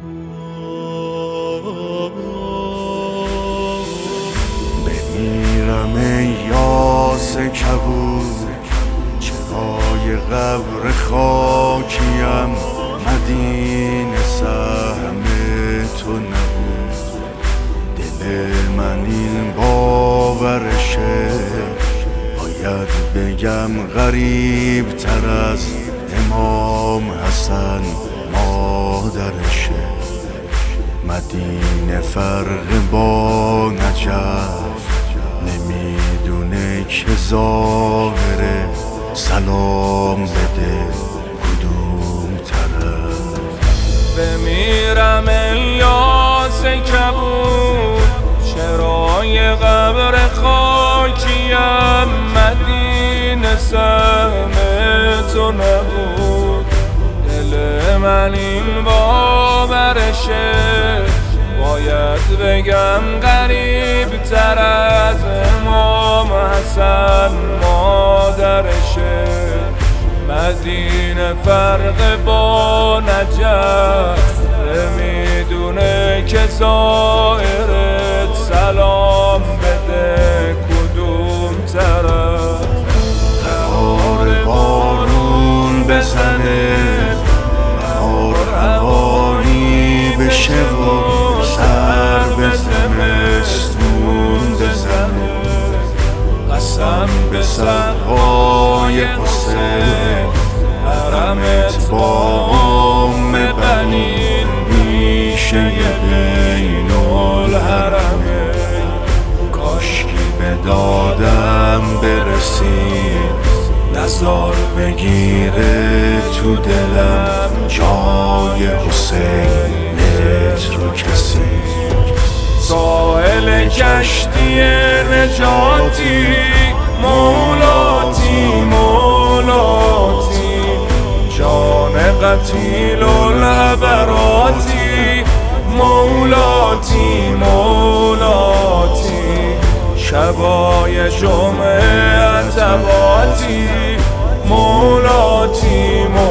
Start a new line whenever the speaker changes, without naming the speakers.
بمیرم ای یاس کبود، چرای قبر خاکیم، مدینه سهم تو نبود. دل من این باورشه، باید بگم غریب تر از امام حسن مادرشه. مدینه فرق با نجف نمیدونه که ظاهره، سلام بده کدوم طرف.
بمیرم الیاس کبود، چرای قبر خاکیم، مدینه سهم تو نبود. دل من این باورشه، باید بگم غریب تر از امام حسن مادرشه. مدینه فرق با نجف نمیدونه که زائرت، سلام بده کدوم طرف.
قرار بارون بزنه، بهار هوایی بشه و سر به زمستون بزنه. قسم به سقای حسین، حرمت با بنین میشه بین الحرمین. کاشکی به دادم برسید، نزار بگیره تو دلم جای حسینت رو کسی.
ساحل کشتی نجاتی، مولاتی مولاتی، جان قتیل العبراتی، مولاتی مولاتی. شبای جمعه عتباتی، مولاتی مولاتی.